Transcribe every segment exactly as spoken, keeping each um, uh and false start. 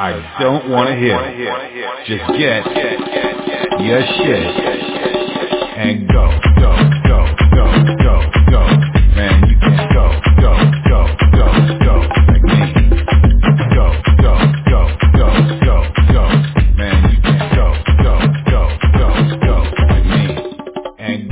I don't want to hear it. Just get your shit and go, go, go, go, go, go. Man, you can go, go, go, go, go, like me. Go, go, go, go, go, go. Man, you can go, go, go, go, go, like me. And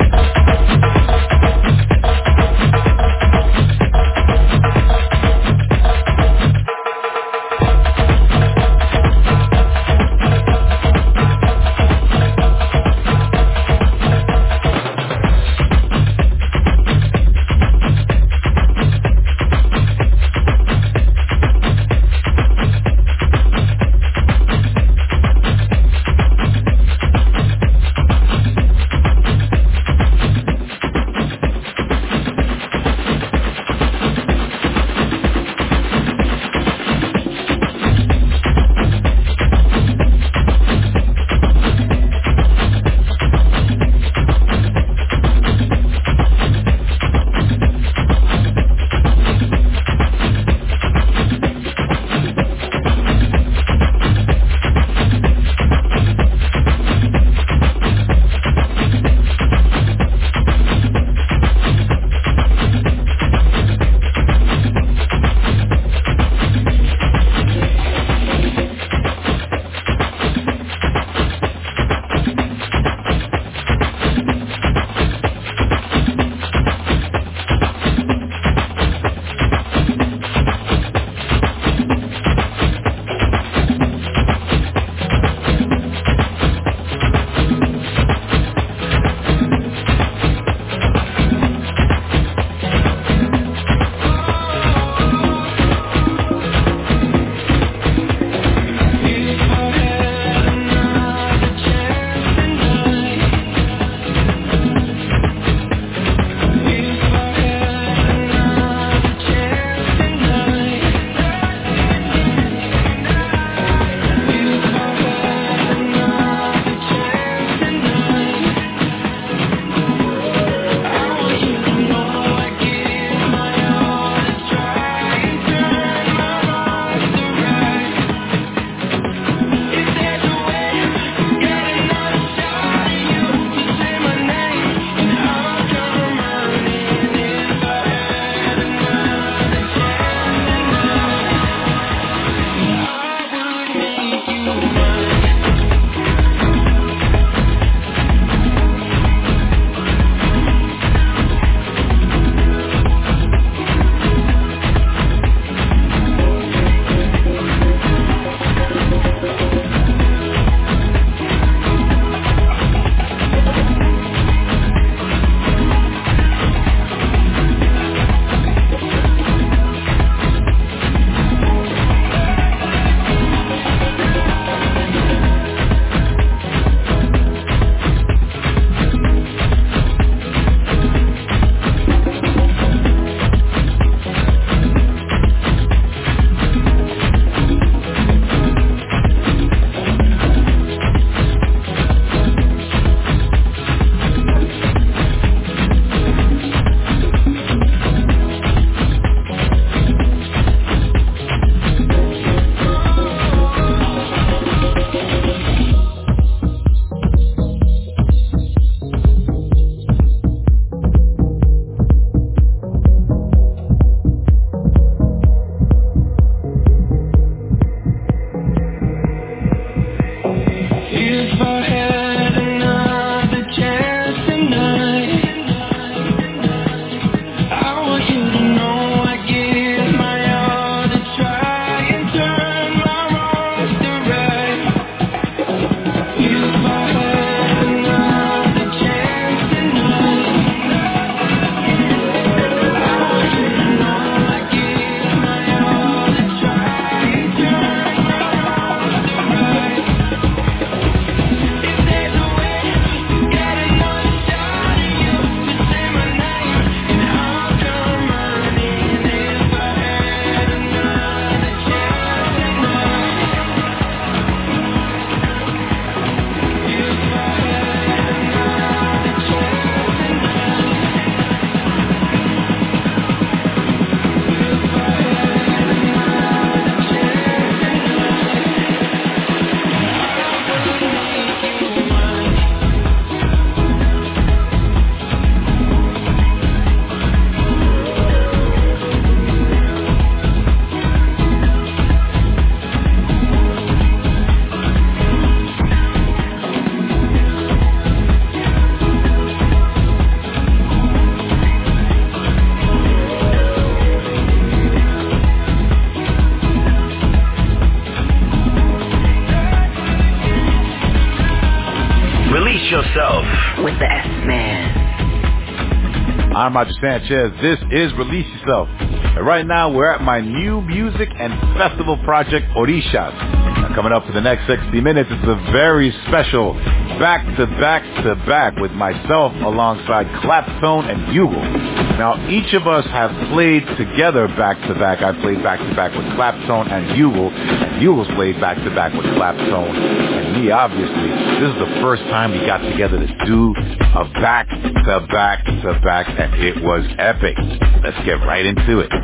with the S-Man. I'm Roger Sanchez. This is Release Yourself. And right now, we're at my new music and festival project, Orishas. Now, coming up for the next sixty minutes, it's a very special back-to-back-to-back with myself alongside Claptone and Bugle. Now, each of us have played together back-to-back. I played back-to-back with Claptone and Bugle. And Bugle's played back-to-back with Claptone and me, obviously. This is the first time we got together to do a back-to-back-to-back, and it was epic. Let's get right into it.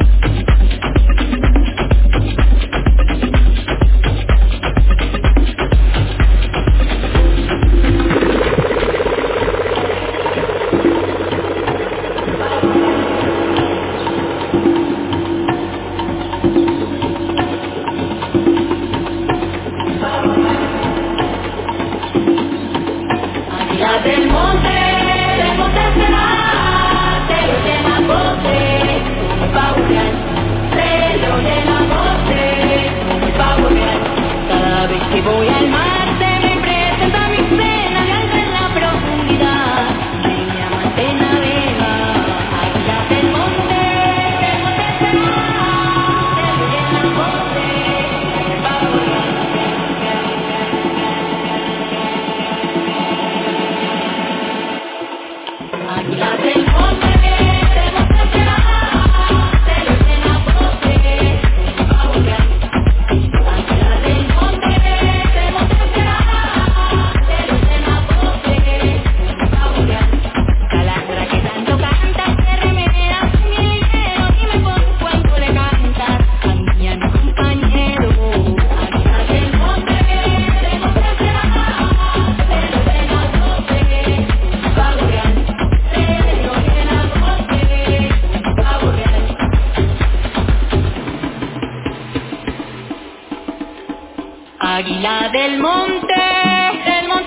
Águila del monte, del monte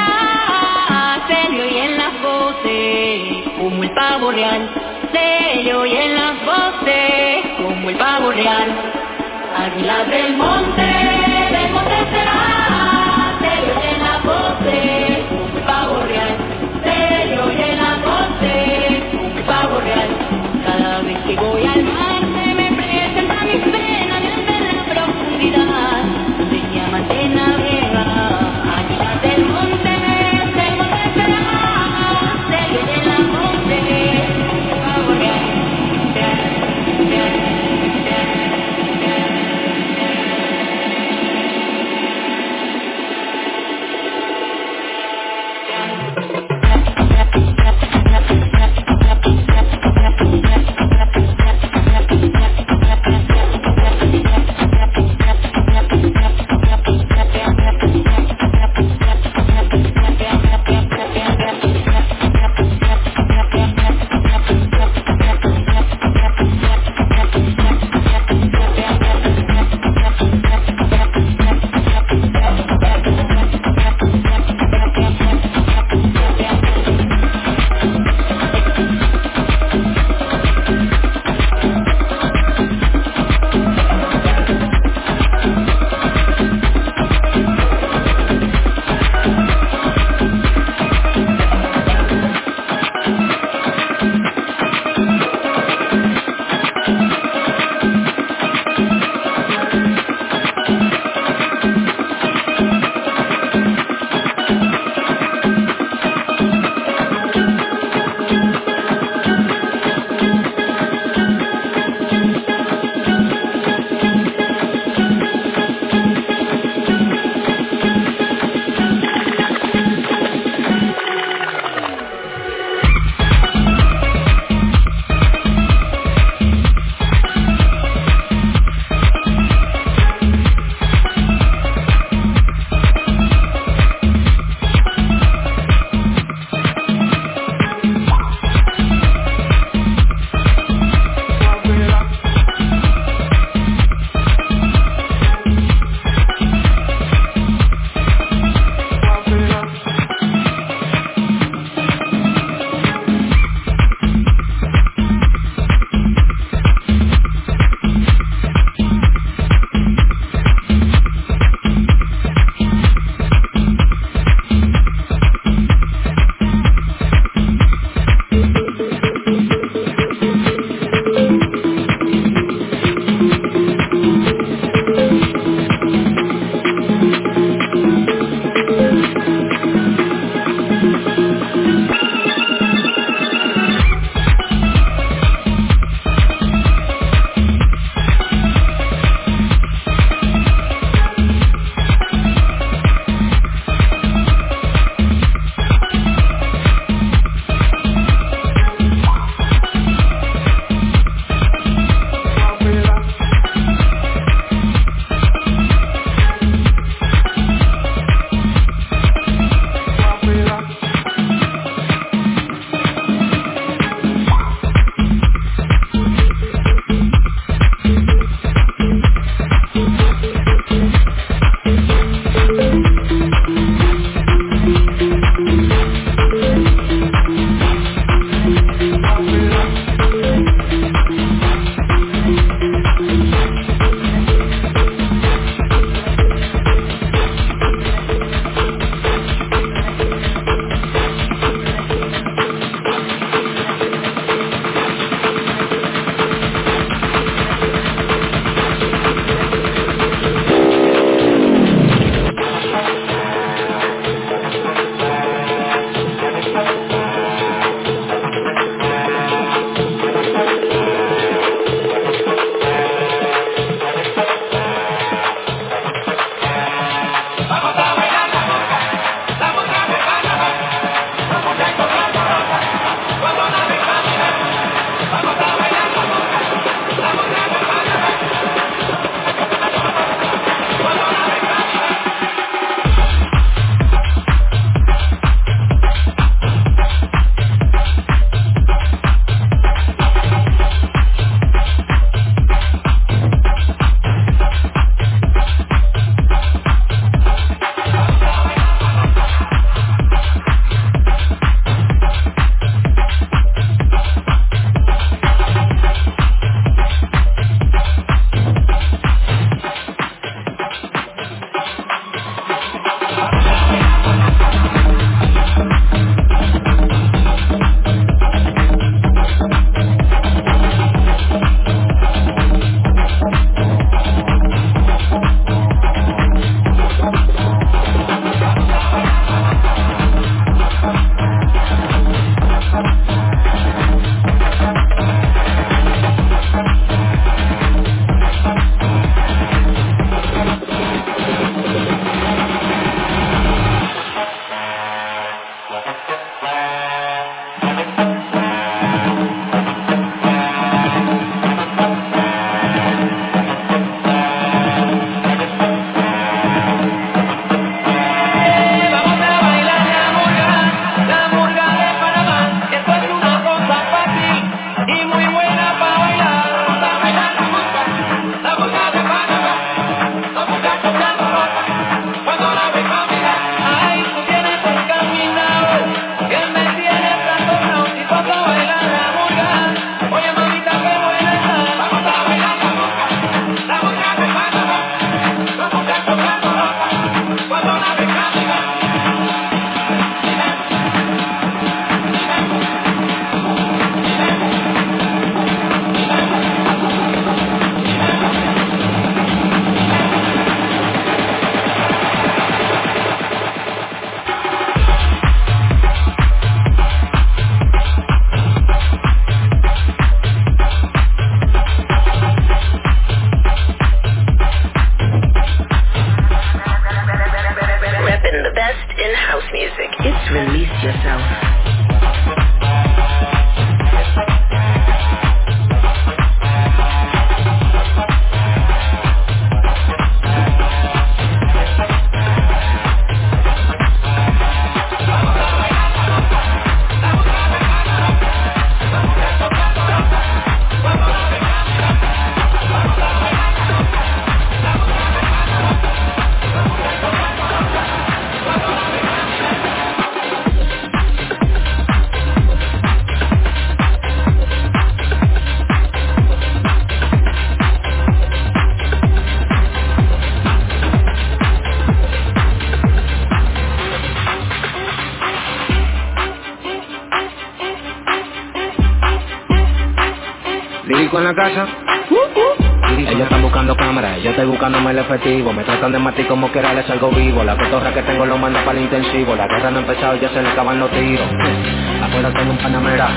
será, se le oyen las voces, como el pavo real, se le oyen las voces, como el pavo real. Águila del monte, del monte será, se le oyen las voces, como el pavo real, se le oyen las voces, como el pavo real. Cada vez que voy al mar se me presenta mis penas desde la profundidad. De navega, águila del monte, del monte será, se le oye la monte, pavo real, real, real, real, real. Lírico en la casa. Ellos están buscando cámaras, yo estoy buscándome el efectivo. Me tratan de matar como quiera, les salgo vivo. La cotorra que tengo lo manda para el intensivo. La guerra no ha empezado y ya se le acaban los tiros. Afuera tengo un panamera.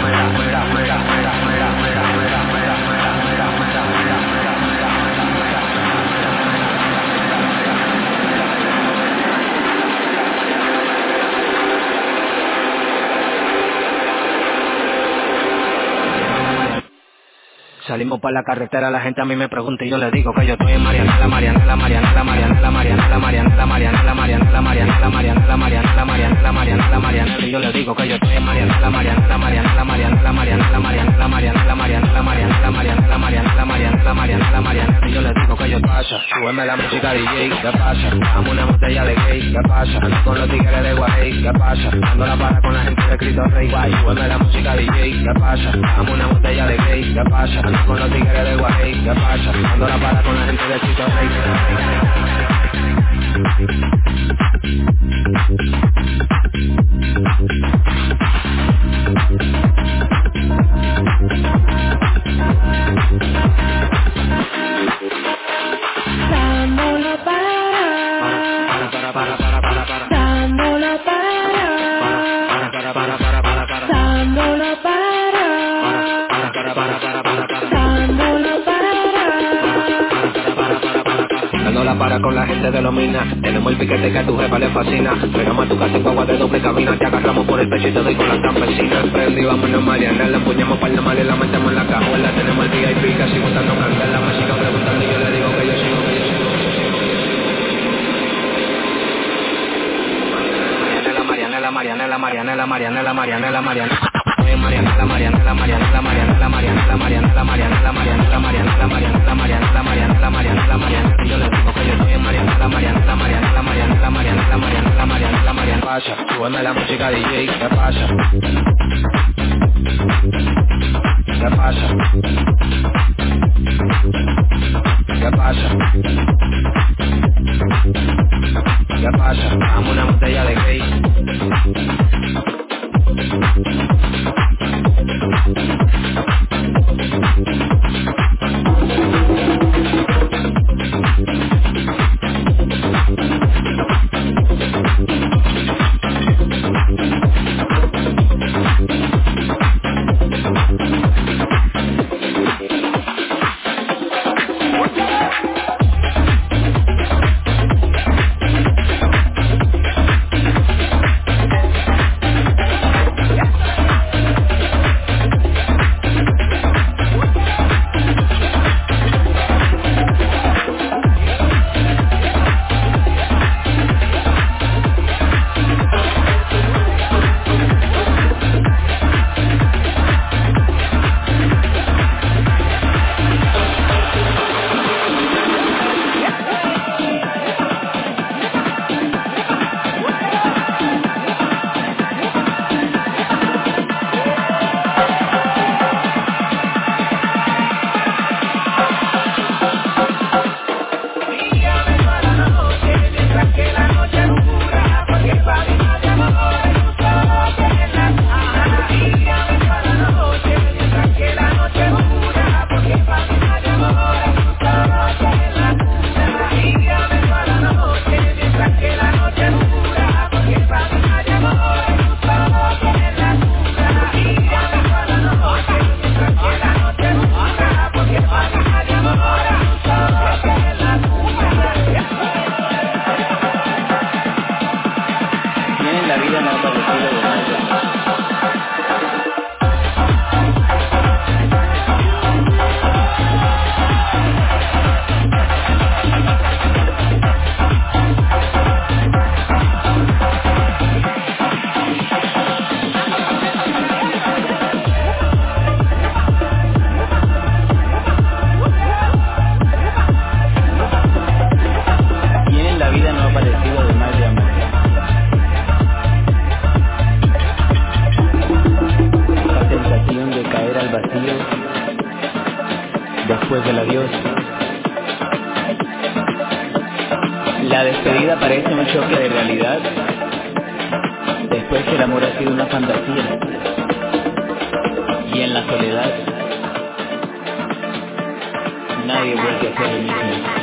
Salimos para la carretera, la gente a mí me pregunta y yo le digo que yo estoy en Mariana, la Mariana, la Mariana, la Mariana, la Mariana, la Mariana, la Mariana, la Mariana, la Mariana, la Mariana, la Mariana, la Mariana, la Mariana, la Mariana, y yo le digo que yo estoy en Mariana, la Mariana, la Mariana, la Mariana, la Mariana, la Mariana, la Mariana, la Mariana, la Mariana, la Mariana, la Mariana, la Mariana, la Mariana, la Mariana, y yo le digo que yo pasa, súbeme la música D J, ¿qué pasa? Dame una botella de gay, ¿qué pasa? Ando con los tigres de Guay, ¿qué pasa? Ando la para con la gente de Cristo Rey, guay, súbeme la música D J, ¿qué pasa? Dame una botella de gay, ¿qué pasa? Ando con los tigres de Guay, ¿qué pasa? Ando la para con la gente de Cristo Rey. Dándolo para, para, para, para, para, para, para. dándolo para, Para, para, para, para, para, para. dándolo para, Para, para, para, para, para, para. dándolo para. Dando la para con la gente de los minas. Tenemos el piquete que a tu jefa le fascina. Llegamos a tu casa en guagua de doble cabina. Te agarramos por el pecho y te doy con las campesinas. Prendí, vámonos Mariana. La empuñamos para el mal y la metemos en la cajuela. Tenemos el V I P casi botando candela. Me sigo preguntando y yo le digo que yo sigo, que yo sigo. Mariana, la Mariana, la Mariana, la Mariana, la Mariana, la Mariana. Mariana, la Mariana, la Mariana, la Mariana, la Mariana, la Mariana, la Mariana, la Mariana, la Mariana, la Mariana, la Mariana, la Mariana, la Mariana, la Mariana. Yo le digo que yo estoy en Mariana, la Mariana, la Mariana, la Mariana, la Mariana, la Mariana, la Mariana, la Mariana. Pasa, súbeme la música D J, ¿qué pasa? ¿Qué pasa? ¿Qué pasa? ¿Qué pasa? Dame una botella de gay. después del adiós. La despedida parece un choque de realidad, después que el amor ha sido una fantasía. Y en la soledad, nadie vuelve a ser el mismo.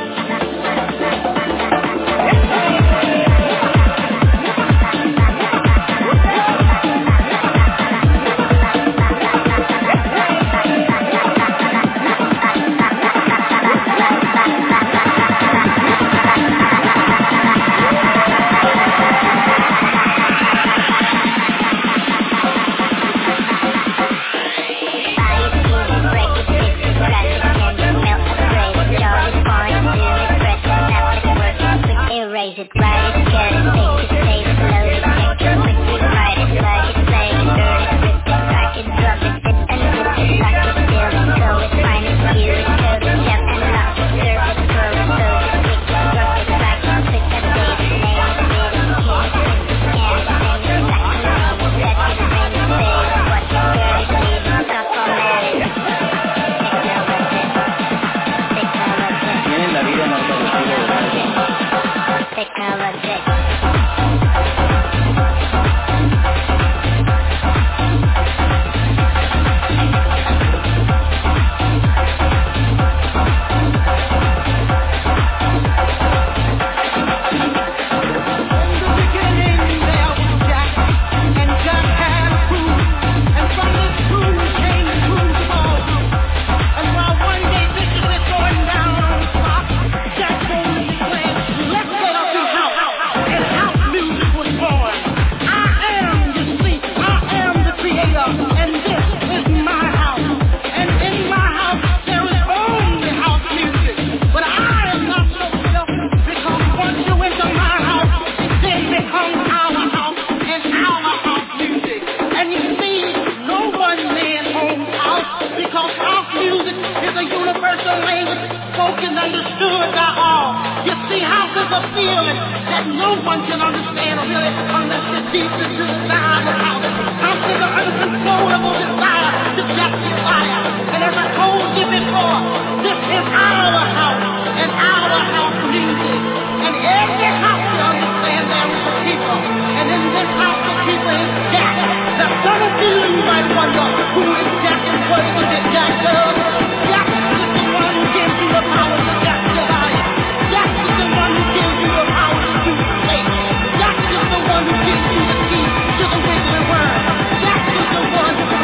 One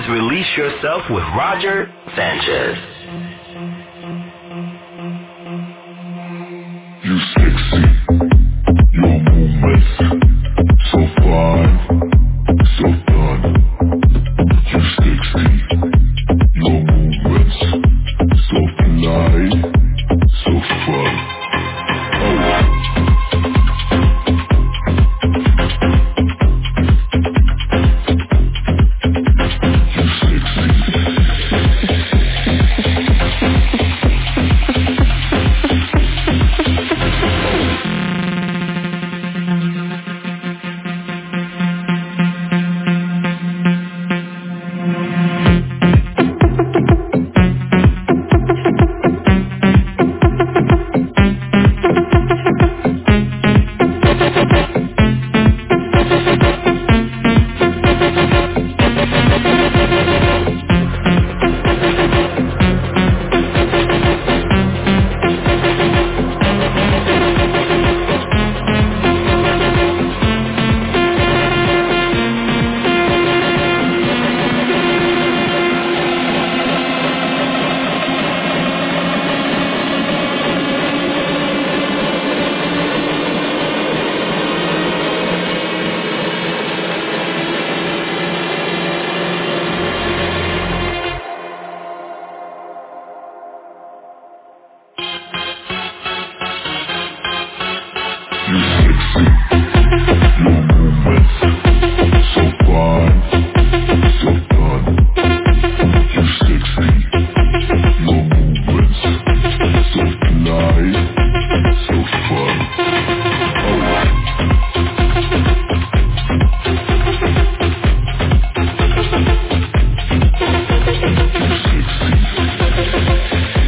is Release Yourself with Roger Sanchez. You sexy, your movements so fine, so done. You sexy, your movements so fly, so fun. Oh.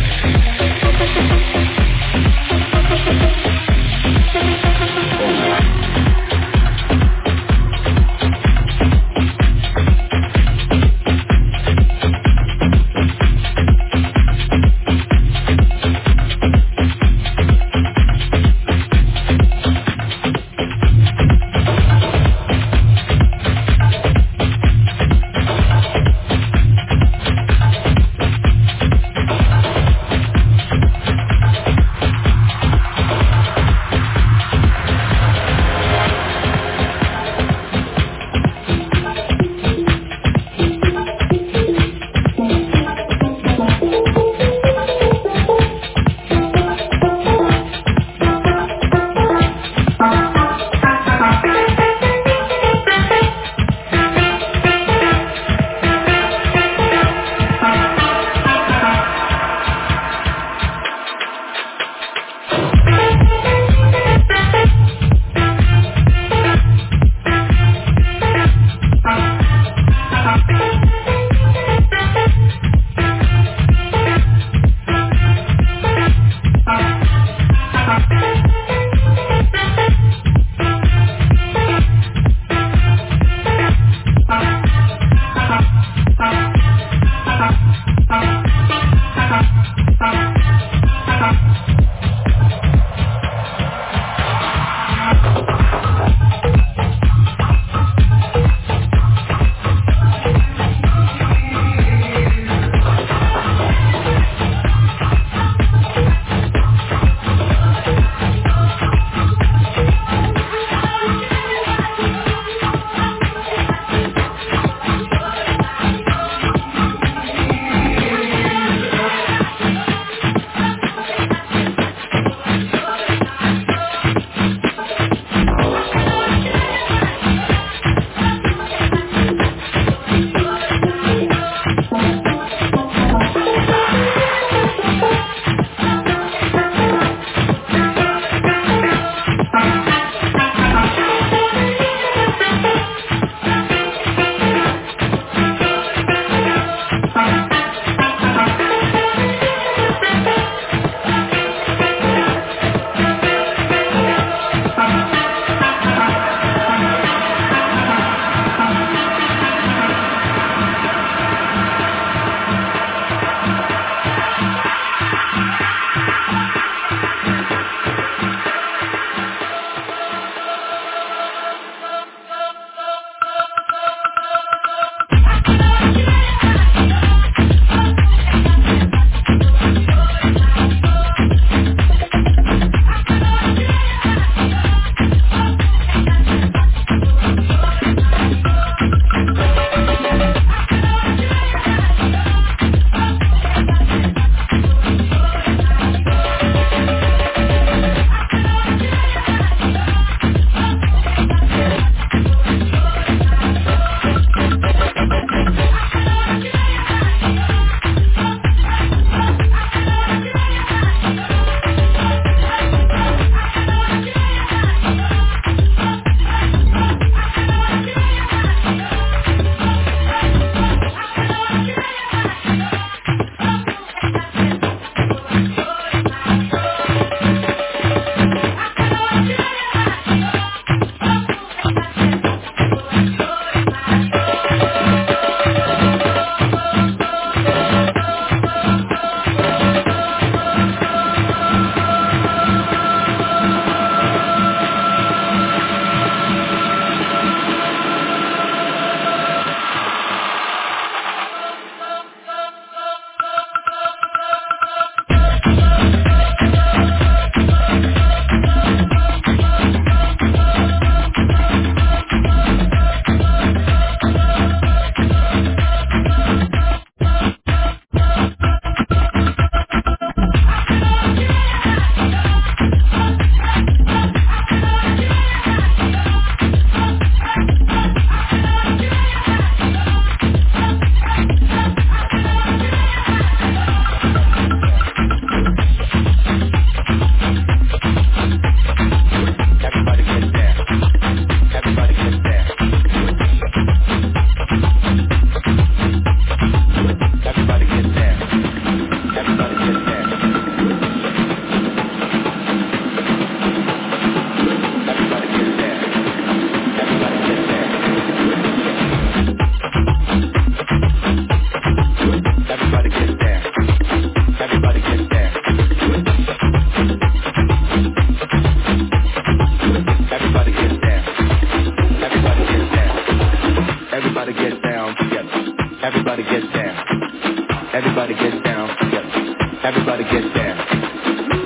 Oh.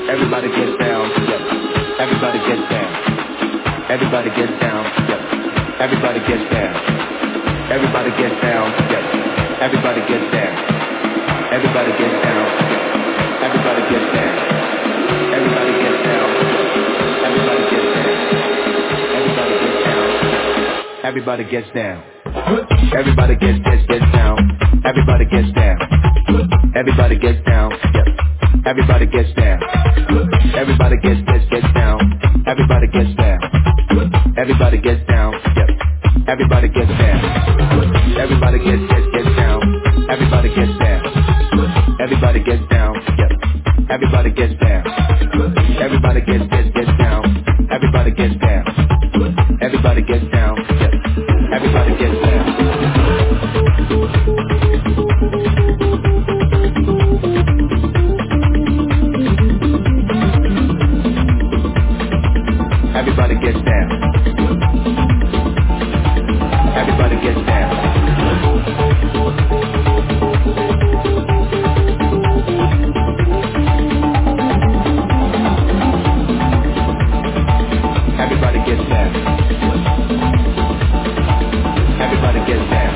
Everybody gets down together. Everybody gets down. Everybody gets down together. Everybody gets down. Everybody gets down together. Everybody gets down. Everybody gets down. Everybody gets down. Everybody gets down. Everybody gets down. Everybody gets down. Everybody gets down. Everybody gets gets gets down. Everybody gets down. Everybody gets down. Everybody gets down. Everybody gets gets gets down. Everybody gets down. Everybody gets down. Everybody gets down. Everybody gets gets gets down. Everybody gets down. Everybody gets down. Everybody gets down. Everybody gets gets gets down. Everybody gets down. Everybody gets down. Everybody gets down. Everybody gets down. Everybody gets down. Everybody gets down. Everybody gets down.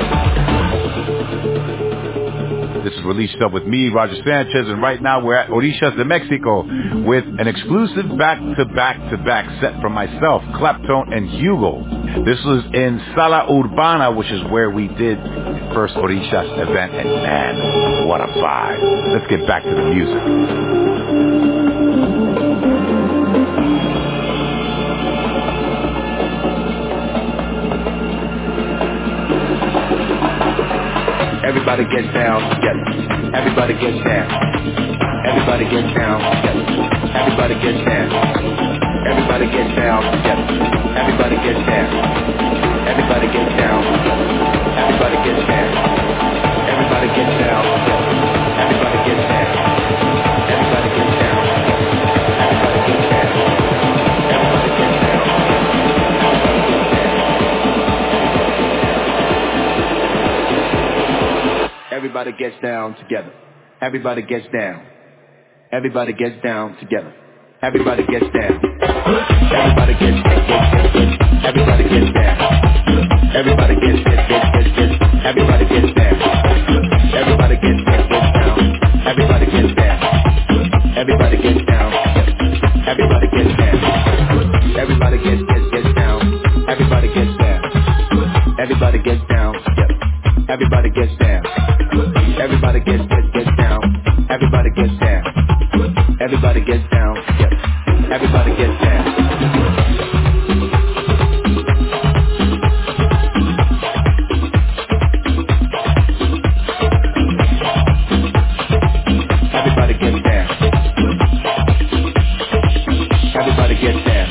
This is Released Up with me, Roger Sanchez, and right now we're at Orishas de Mexico with an exclusive back-to-back-to-back set from myself, Claptone and Hugo. This was in Sala Urbana, which is where we did the first Orishas event, and man, what a vibe. Let's get back to the music. Everybody gets down together. Everybody gets down. Everybody gets down together. Everybody gets down. Everybody gets down together. Everybody gets down. Everybody gets down together. Everybody gets down. Everybody gets down together. Everybody gets down. Everybody gets down. Everybody gets down. Everybody gets down. Everybody gets down together. Everybody gets down. Everybody gets down together. Everybody gets down. Everybody gets gets gets gets. Everybody gets down. Everybody gets gets gets gets gets. Everybody gets down. Everybody gets gets gets down. Everybody gets down. Everybody gets down. Everybody gets down. Everybody gets gets gets down. Everybody gets down. Everybody gets down. Everybody gets down. Everybody gets gets gets down. Everybody gets down. Everybody gets down. Everybody gets down. Everybody gets down. Everybody gets down.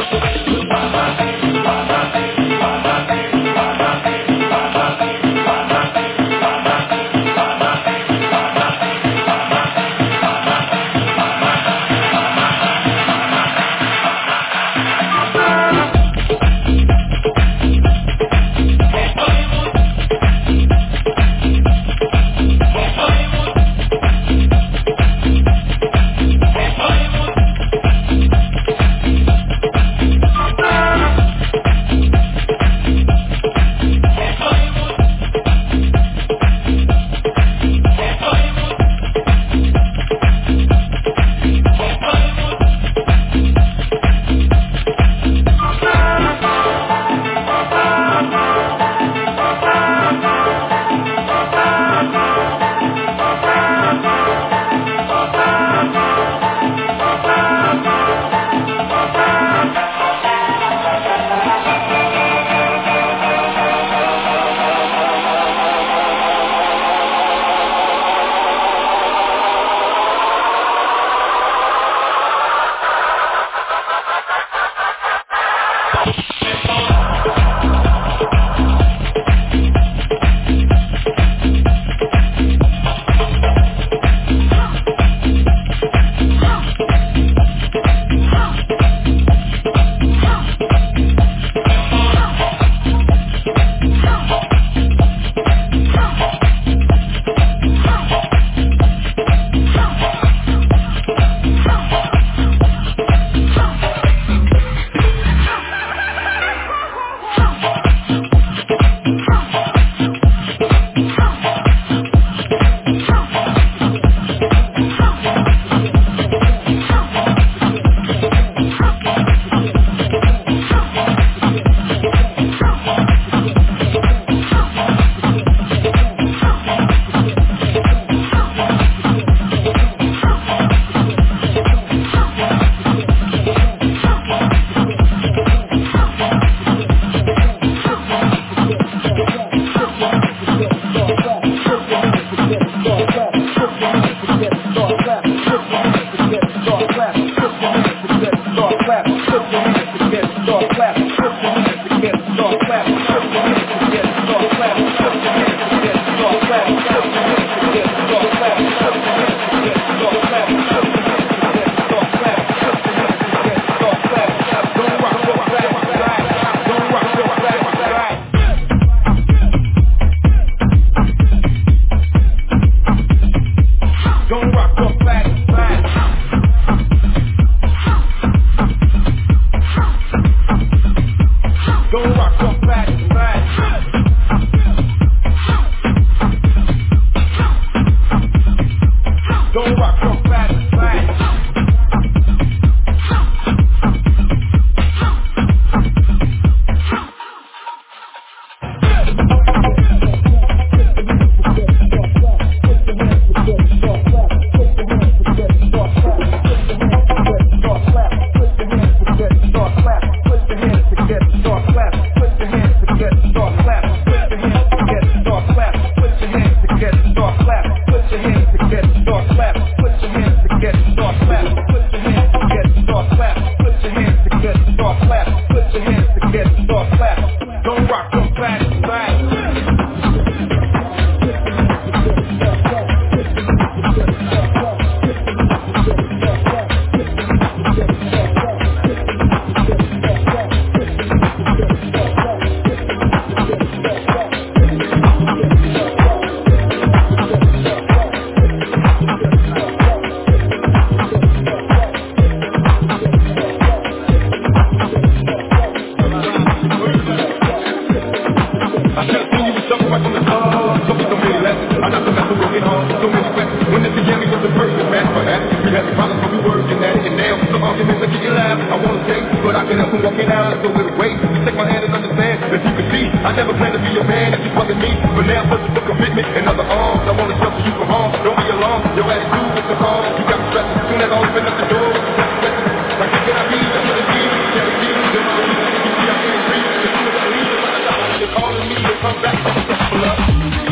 arguments that you laugh. I wanna stay, but I can help from walking out. So it's wait, you take my hand and understand that you can see I never planned to be your man if you fucking me. But now push for commitment and other arms. I wanna shelter you from harm. Don't be alarmed, your attitude is the calm. You got me stressed, soon as I open up the door. Like you can I be, that's what it be. Carry me, then my own, you see I can't breathe. As soon as I leave, they're calling me to come back. Pull up.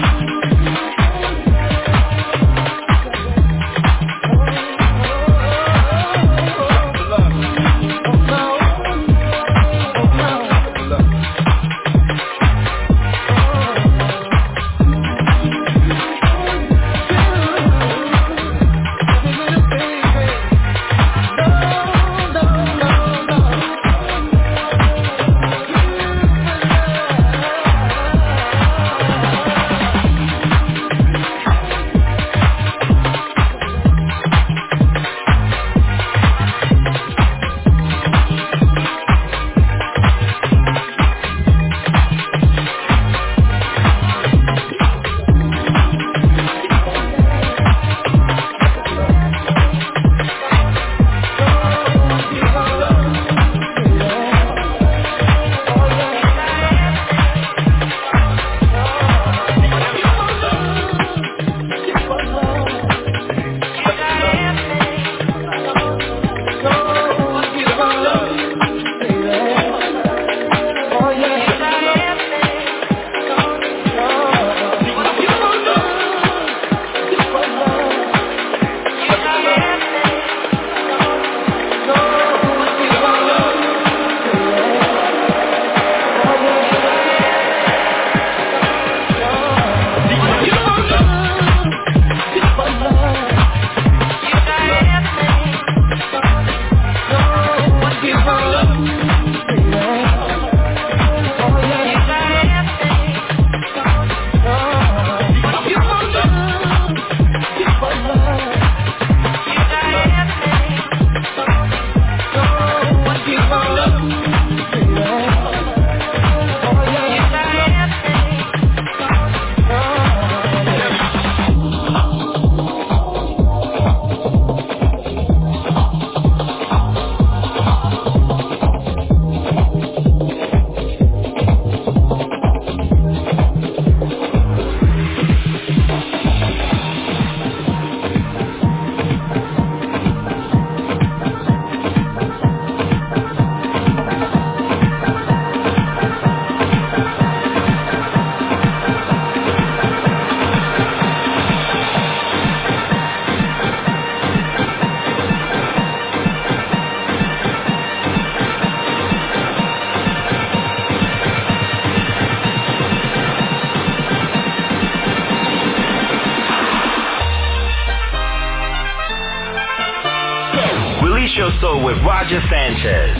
Your Soul with Roger Sanchez.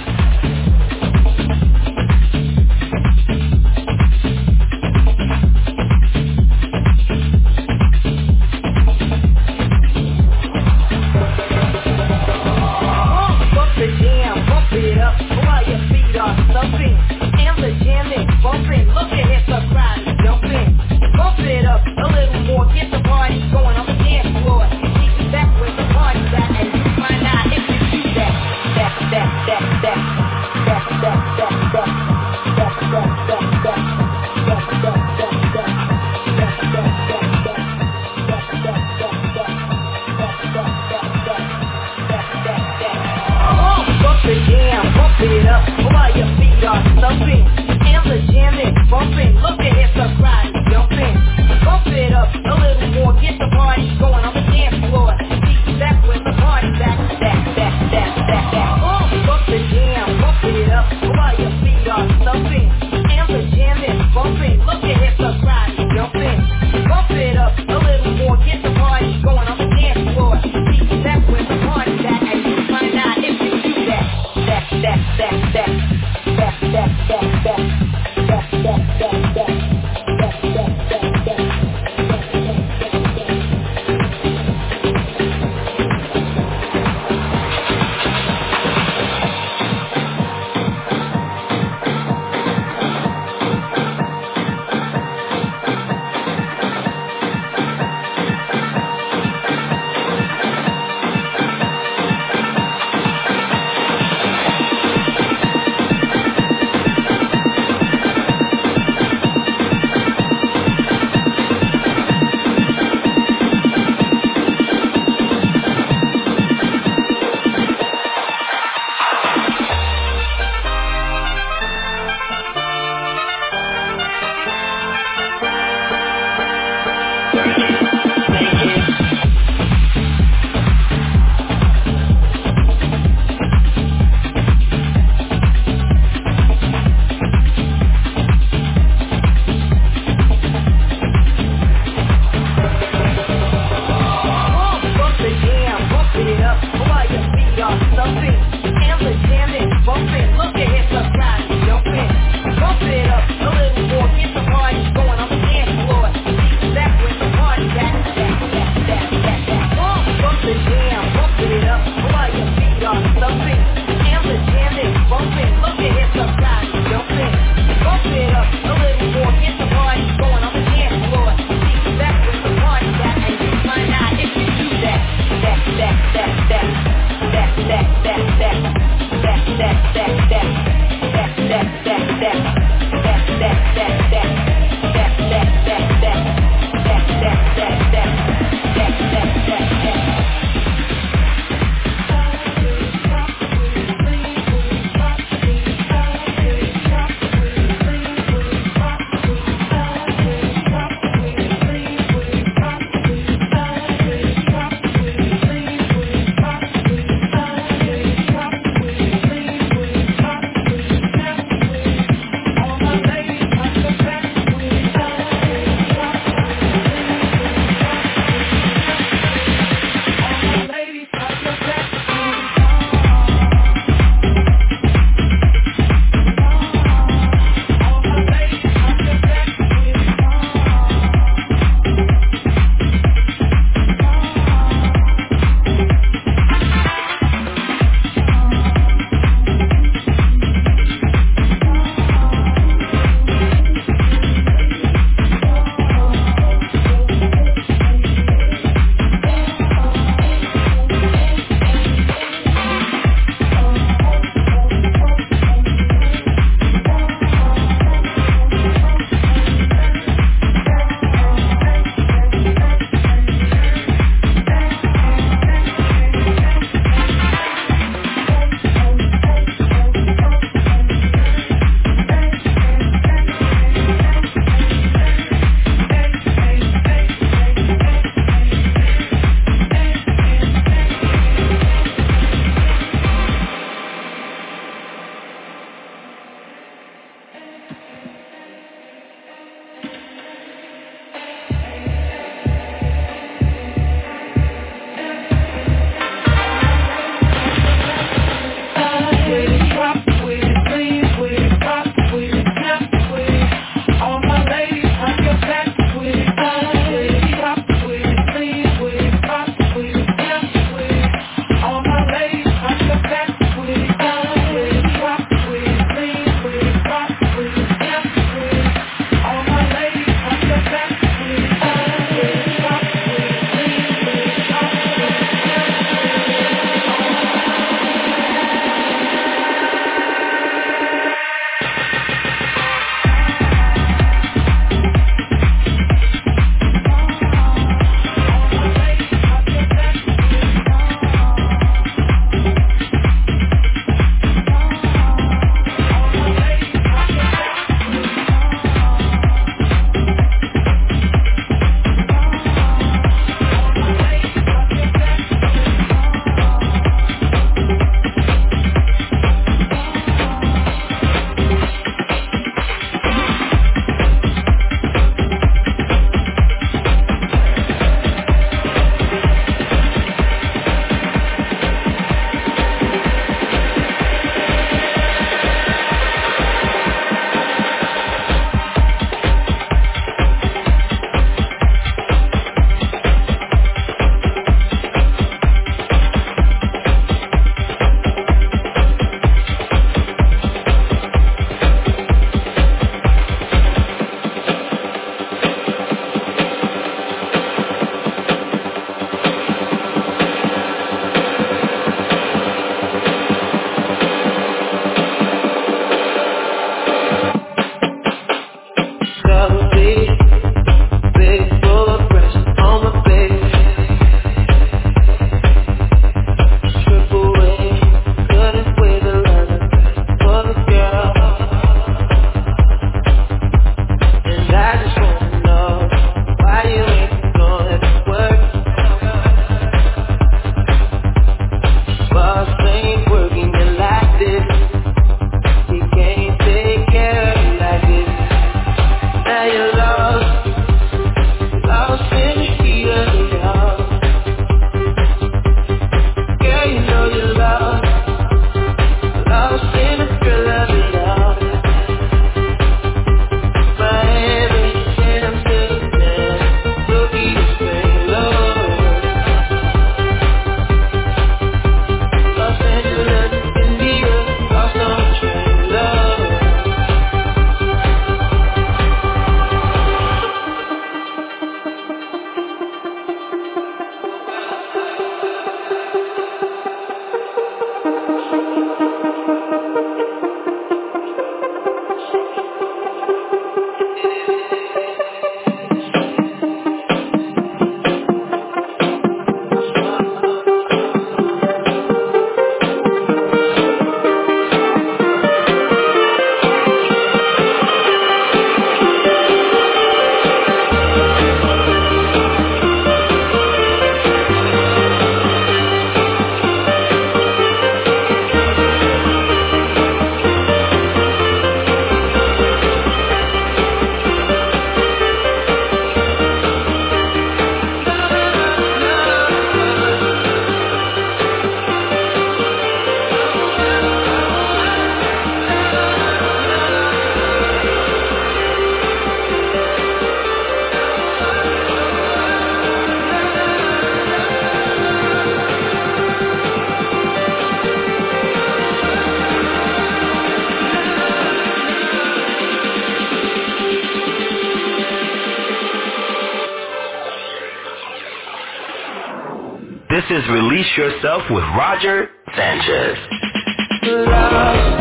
This is Release Yourself with Roger Sanchez. Love.